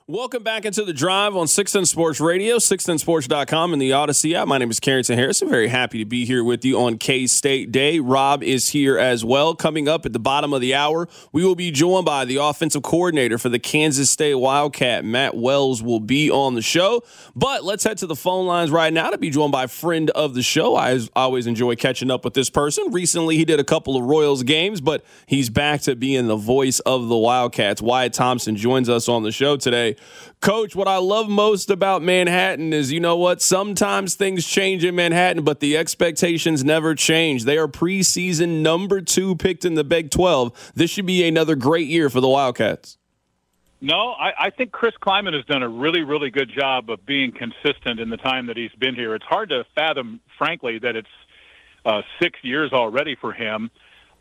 Welcome back into the drive on 610 Sports Radio, 610sports.com, and the Odyssey app. My name is Carrington Harrison. Very happy to be here with you on K-State Day. Rob is here as well. Coming up at the bottom of the hour, we will be joined by the offensive coordinator for the Kansas State Wildcat. Matt Wells will be on the show. But let's head to the phone lines right now to be joined by a friend of the show. I always enjoy catching up with this person. Recently, he did a couple of Royals games, but he's back to being the voice of the Wildcats. Wyatt Thompson joins us on the show today. Coach, what I love most about Manhattan is, you know what, sometimes things change in Manhattan, but the expectations never change. They are preseason number 2 picked in the Big 12. This should be another great year for the Wildcats. No, I think Chris Kleiman has done a really, really good job of being consistent in the time that he's been here. It's hard to fathom, frankly, that it's 6 years already for him.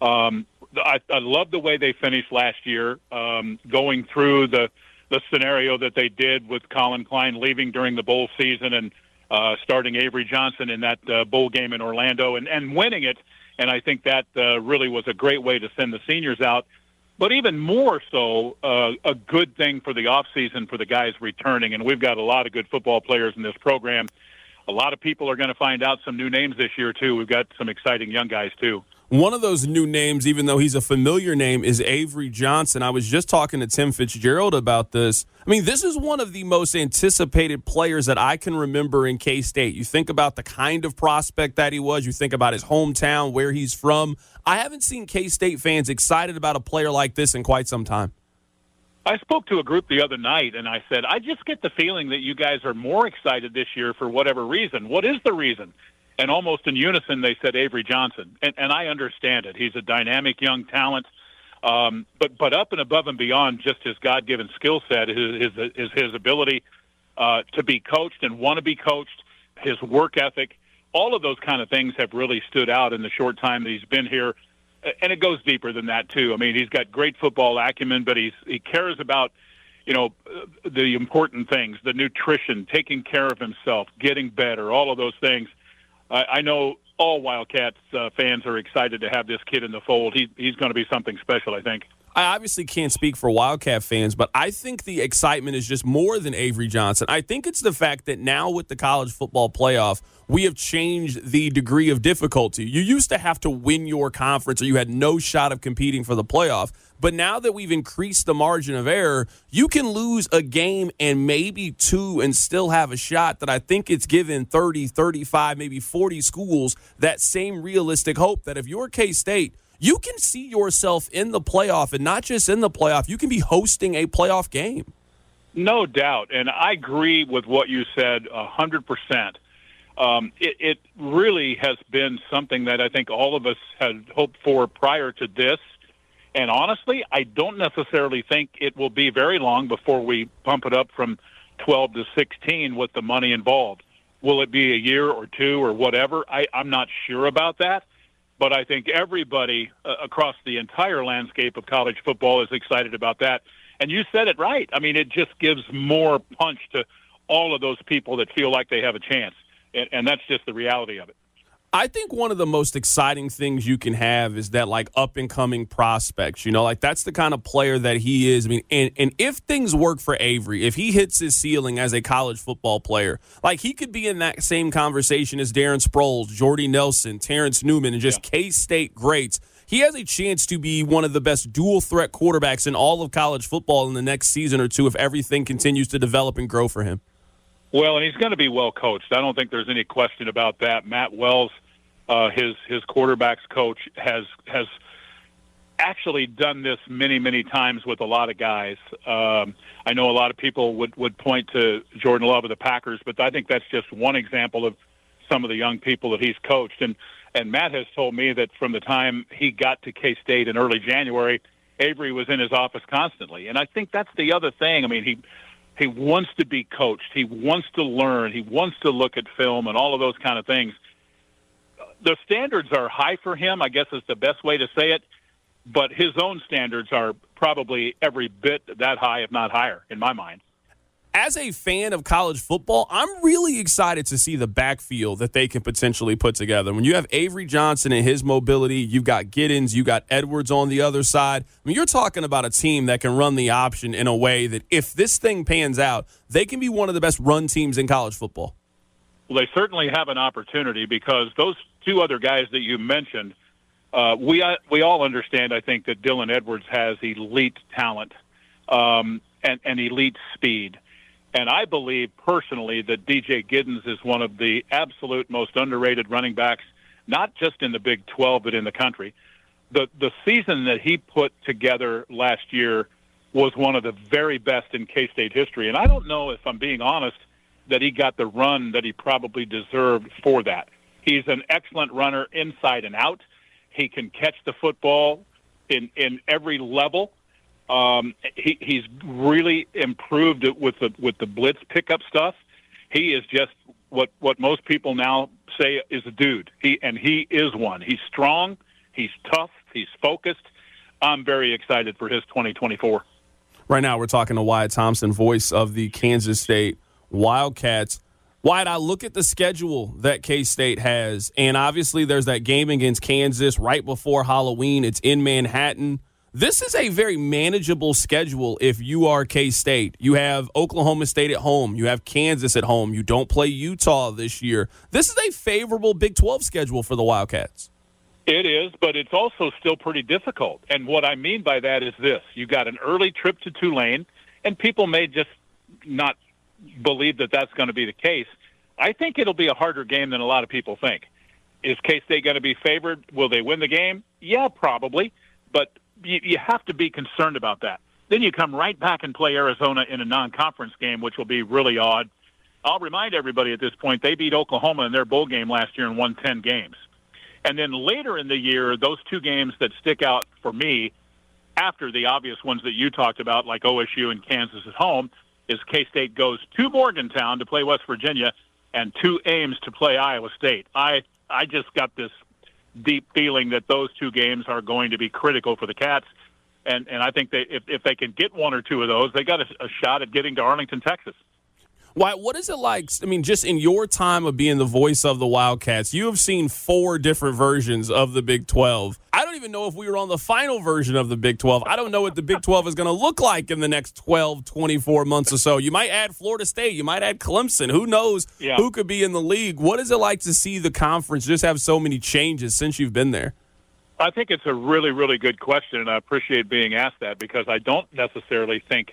I love the way they finished last year, going through the scenario that they did with Colin Klein leaving during the bowl season and starting Avery Johnson in that bowl game in Orlando and winning it. And I think that really was a great way to send the seniors out. But even more so, a good thing for the offseason for the guys returning. And we've got a lot of good football players in this program. A lot of people are going to find out some new names this year, too. We've got some exciting young guys, too. One of those new names, even though he's a familiar name, is Avery Johnson. I was just talking to Tim Fitzgerald about this. I mean, this is one of the most anticipated players that I can remember in K-State. You think about the kind of prospect that he was. You think about his hometown, where he's from. I haven't seen K-State fans excited about a player like this in quite some time. I spoke to a group the other night, and I said, I just get the feeling that you guys are more excited this year for whatever reason. What is the reason? And almost in unison, they said Avery Johnson. And I understand it. He's a dynamic young talent. But up and above and beyond just his God-given skill set is his ability to be coached and want to be coached, his work ethic. All of those kind of things have really stood out in the short time that he's been here. And it goes deeper than that, too. I mean, he's got great football acumen, but he cares about, the important things, the nutrition, taking care of himself, getting better, all of those things. I know all Wildcats fans are excited to have this kid in the fold. He's going to be something special, I think. I obviously can't speak for Wildcat fans, but I think the excitement is just more than Avery Johnson. I think it's the fact that now with the college football playoff, we have changed the degree of difficulty. You used to have to win your conference or you had no shot of competing for the playoff. But now that we've increased the margin of error, you can lose a game and maybe 2 and still have a shot. That I think it's given 30, 35, maybe 40 schools that same realistic hope that if you're K-State, you can see yourself in the playoff, and not just in the playoff, you can be hosting a playoff game. No doubt, and I agree with what you said 100%. It really has been something that I think all of us had hoped for prior to this. And honestly, I don't necessarily think it will be very long before we bump it up from 12 to 16 with the money involved. Will it be a year or 2 or whatever? I'm not sure about that. But I think everybody across the entire landscape of college football is excited about that. And you said it right. I mean, it just gives more punch to all of those people that feel like they have a chance. And that's just the reality of it. I think one of the most exciting things you can have is that, like, up-and-coming prospects, like that's the kind of player that he is. I mean, and if things work for Avery, if he hits his ceiling as a college football player, like he could be in that same conversation as Darren Sproles, Jordy Nelson, Terrence Newman, and just K-State greats. He has a chance to be one of the best dual-threat quarterbacks in all of college football in the next season or 2 if everything continues to develop and grow for him. Well, and he's going to be well coached. I don't think there's any question about that. Matt Wells, his quarterbacks coach, has actually done this many, many times with a lot of guys. I know a lot of people would point to Jordan Love of the Packers, but I think that's just one example of some of the young people that he's coached. And Matt has told me that from the time he got to K-State in early January, Avery was in his office constantly. And I think that's the other thing. I mean, he wants to be coached. He wants to learn. He wants to look at film and all of those kind of things. The standards are high for him, I guess is the best way to say it, but his own standards are probably every bit that high, if not higher, in my mind. As a fan of college football, I'm really excited to see the backfield that they can potentially put together. When you have Avery Johnson and his mobility, you've got Giddens, you got Edwards on the other side. I mean, you're talking about a team that can run the option in a way that if this thing pans out, they can be one of the best run teams in college football. Well, they certainly have an opportunity because those two other guys that you mentioned, we all understand, I think, that Dylan Edwards has elite talent and elite speed. And I believe personally that DJ Giddens is one of the absolute most underrated running backs, not just in the Big 12, but in the country. The season that he put together last year was one of the very best in K-State history. And I don't know, if I'm being honest, that he got the run that he probably deserved for that. He's an excellent runner inside and out. He can catch the football in every level. He's really improved it with the blitz pickup stuff. He is just what most people now say is a dude. He is one. He's strong. He's tough. He's focused. I'm very excited for his 2024. Right now, we're talking to Wyatt Thompson, voice of the Kansas State Wildcats. Wyatt, I look at the schedule that K-State has, and obviously there's that game against Kansas right before Halloween. It's in Manhattan. This is a very manageable schedule if you are K-State. You have Oklahoma State at home. You have Kansas at home. You don't play Utah this year. This is a favorable Big 12 schedule for the Wildcats. It is, but it's also still pretty difficult. And what I mean by that is this. You got an early trip to Tulane, and people may just not believe that that's going to be the case. I think it'll be a harder game than a lot of people think. Is K-State going to be favored? Will they win the game? Yeah, probably. But you have to be concerned about that. Then you come right back and play Arizona in a non-conference game, which will be really odd. I'll remind everybody at this point, they beat Oklahoma in their bowl game last year and won 10 games. And then later in the year, those two games that stick out for me, after the obvious ones that you talked about, like OSU and Kansas at home, is K-State goes to Morgantown to play West Virginia and to Ames to play Iowa State. I just got this deep feeling that those two games are going to be critical for the Cats. And I think if they can get one or two of those, they got a shot at getting to Arlington, Texas. Why? What is it like? I mean, just in your time of being the voice of the Wildcats, you have seen 4 different versions of the Big 12. I don't even know if we were on the final version of the Big 12. I don't know what the Big 12 is going to look like in the next 12, 24 months or so. You might add Florida State. You might add Clemson. Who knows who could be in the league? What is it like to see the conference just have so many changes since you've been there? I think it's a really, really good question, and I appreciate being asked that because I don't necessarily think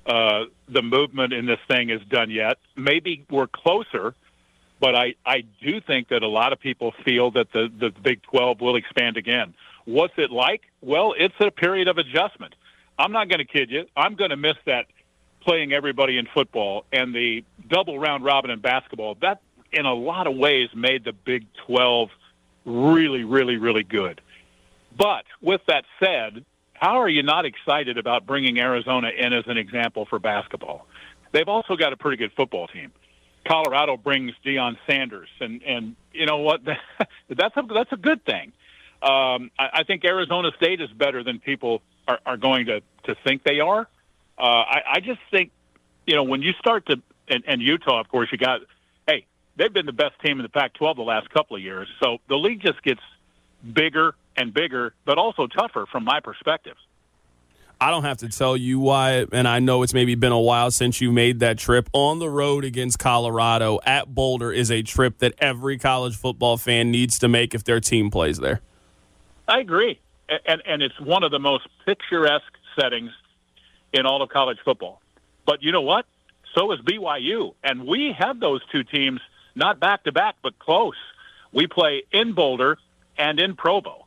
the movement in this thing is done yet. Maybe we're closer, but I do think that a lot of people feel that the Big 12 will expand again. What's it like? Well, it's a period of adjustment. I'm not going to kid you. I'm going to miss that playing everybody in football and the double round robin in basketball. That, in a lot of ways, made the Big 12 really, really, really good. But with that said, how are you not excited about bringing Arizona in as an example for basketball? They've also got a pretty good football team. Colorado brings Deion Sanders, and you know what? That's a good thing. I think Arizona State is better than people are going to think they are. I just think, when you start to – and Utah, of course, they've been the best team in the Pac-12 the last couple of years. So the league just gets bigger and bigger, but also tougher from my perspective. I don't have to tell you why, and I know it's maybe been a while since you made that trip. On the road against Colorado at Boulder is a trip that every college football fan needs to make if their team plays there. I agree. And it's one of the most picturesque settings in all of college football. But you know what? So is BYU. And we have those two teams not back-to-back, but close. We play in Boulder and in Provo.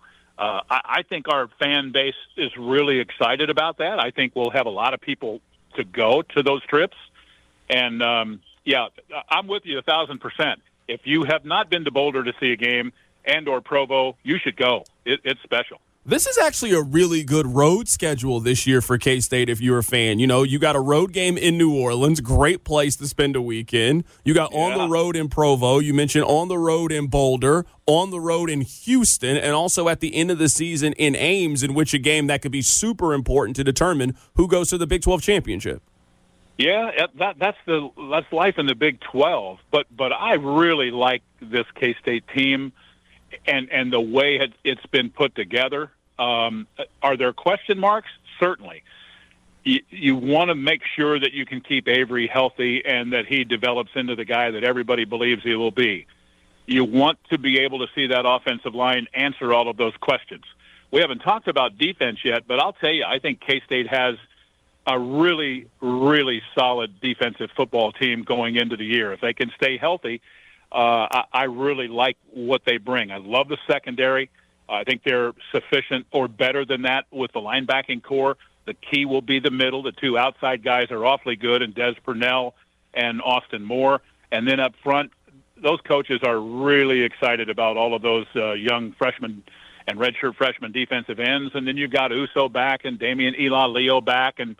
I think our fan base is really excited about that. I think we'll have a lot of people to go to those trips. And, I'm with you 1,000%. If you have not been to Boulder to see a game and or Provo, you should go. It's special. This is actually a really good road schedule this year for K-State if you're a fan. You got a road game in New Orleans, great place to spend a weekend. You got on the road in Provo. You mentioned on the road in Boulder, on the road in Houston, and also at the end of the season in Ames, in which a game that could be super important to determine who goes to the Big 12 championship. Yeah, that's life in the Big 12. But I really like this K-State team and the way it's been put together. Are there question marks? Certainly. You want to make sure that you can keep Avery healthy and that he develops into the guy that everybody believes he will be. You want to be able to see that offensive line answer all of those questions. We haven't talked about defense yet, but I'll tell you, I think K-State has a really, really solid defensive football team going into the year. If they can stay healthy, I really like what they bring. I love the secondary. I think they're sufficient or better than that with the linebacking core. The key will be the middle. The two outside guys are awfully good, and Des Purnell and Austin Moore. And then up front, those coaches are really excited about all of those young freshmen and redshirt freshman defensive ends. And then you've got Uso back and Damian Leo back and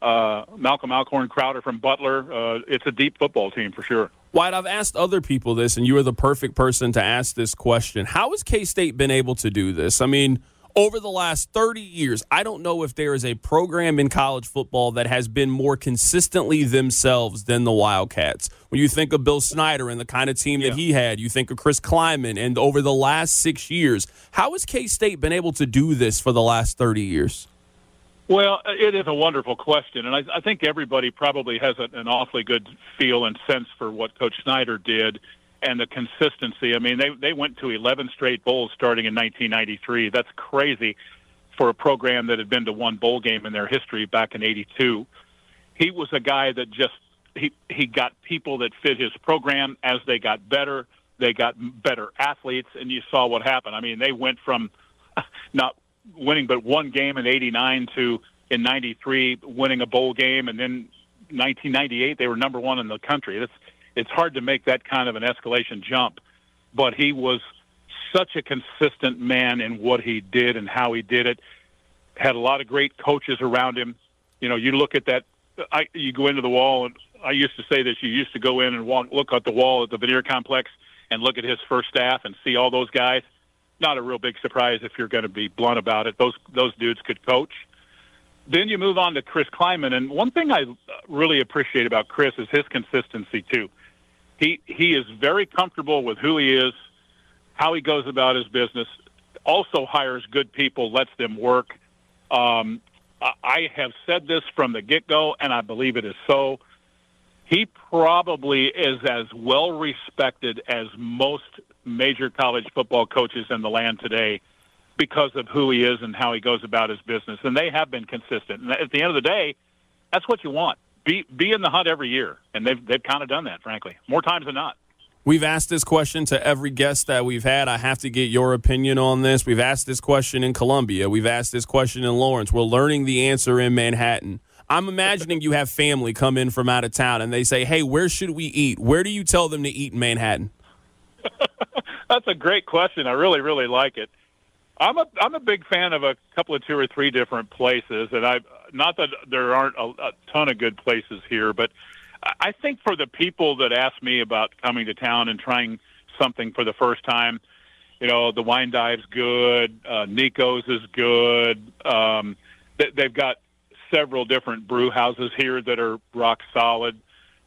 Malcolm Alcorn Crowder from Butler. It's a deep football team for sure. Wyatt, I've asked other people this, and you are the perfect person to ask this question. How has K-State been able to do this? I mean, over the last 30 years, I don't know if there is a program in college football that has been more consistently themselves than the Wildcats. When you think of Bill Snyder and the kind of team that he had, you think of Chris Kleiman, and over the last 6 years, how has K-State been able to do this for the last 30 years? Well, it is a wonderful question, and I think everybody probably has an awfully good feel and sense for what Coach Snyder did and the consistency. I mean, they went to 11 straight bowls starting in 1993. That's crazy for a program that had been to one bowl game in their history back in 82. He was a guy that just he got people that fit his program. As they got better athletes, and you saw what happened. I mean, they went from not winning but one game in 89 to in 93 winning a bowl game, and then 1998 they were number one in the country. It's hard to make that kind of an escalation jump, but he was such a consistent man in what he did and how he did it. Had a lot of great coaches around him. You know, you look at that, you go into the wall, and I used to say this, you used to go in and look at the wall at the Veneer Complex and look at his first staff and see all those guys. Not a real big surprise if you're going to be blunt about it. Those dudes could coach. Then you move on to Chris Kleiman, and one thing I really appreciate about Chris is his consistency too. He is very comfortable with who he is, how he goes about his business, also hires good people, lets them work. I have said this from the get-go, and I believe it is so. He probably is as well respected as most major college football coaches in the land today because of who he is and how he goes about his business. And they have been consistent. And at the end of the day, that's what you want. Be in the hunt every year. And they've kind of done that, frankly, more times than not. We've asked this question to every guest that we've had. I have to get your opinion on this. We've asked this question in Columbia. We've asked this question in Lawrence. We're learning the answer in Manhattan. I'm imagining you have family come in from out of town and they say, hey, where should we eat? Where do you tell them to eat in Manhattan? That's a great question. I really, really like it. I'm a big fan of a couple of 2 or 3 different places, and not that there aren't a ton of good places here, but I think for the people that ask me about coming to town and trying something for the first time, you know, the Wine Dive's good, Nico's is good. They've got several different brew houses here that are rock solid.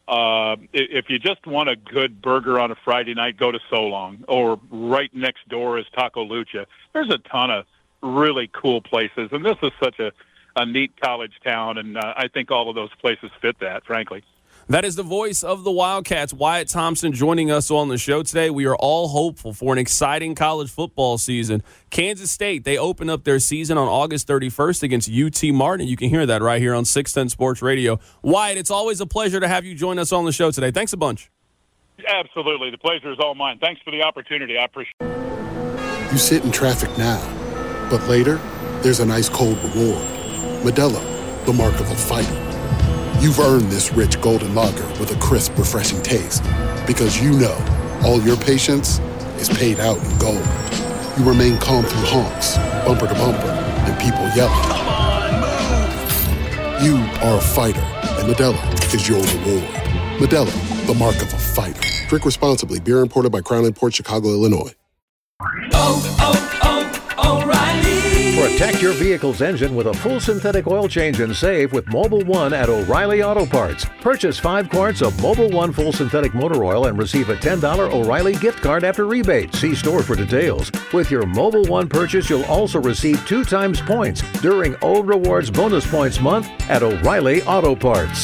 If you just want a good burger on a Friday night, go to So Long, or right next door is Taco Lucha. There's a ton of really cool places, and this is such a neat college town, and I think all of those places fit that, frankly. That is the voice of the Wildcats, Wyatt Thompson, joining us on the show today. We are all hopeful for an exciting college football season. Kansas State, they open up their season on August 31st against UT Martin. You can hear that right here on 610 Sports Radio. Wyatt, it's always a pleasure to have you join us on the show today. Thanks a bunch. Absolutely. The pleasure is all mine. Thanks for the opportunity. I appreciate it. You sit in traffic now, but later, there's an ice-cold reward. Modelo, the mark of a fighter. You've earned this rich golden lager with a crisp, refreshing taste. Because you know, all your patience is paid out in gold. You remain calm through honks, bumper to bumper, and people yelling. Come on, move! You are a fighter, and Modelo is your reward. Modelo, the mark of a fighter. Drink responsibly. Beer imported by Crown Imports, Chicago, Illinois. O'Reilly! For a Protect your vehicle's engine with a full synthetic oil change and save with Mobil 1 at O'Reilly Auto Parts. Purchase 5 quarts of Mobil 1 full synthetic motor oil and receive a $10 O'Reilly gift card after rebate. See store for details. With your Mobil 1 purchase, you'll also receive 2 times points during O Rewards Bonus Points Month at O'Reilly Auto Parts.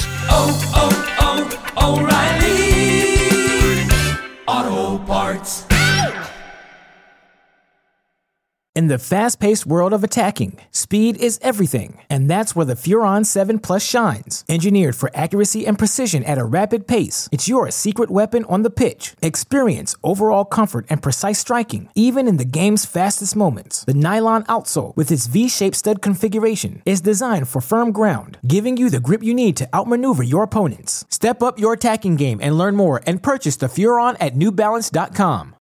O'Reilly Auto Parts. In the fast-paced world of attacking, speed is everything, and that's where the Furon 7 Plus shines. Engineered for accuracy and precision at a rapid pace, it's your secret weapon on the pitch. Experience overall comfort and precise striking, even in the game's fastest moments. The nylon outsole, with its V-shaped stud configuration, is designed for firm ground, giving you the grip you need to outmaneuver your opponents. Step up your attacking game and learn more and purchase the Furon at NewBalance.com.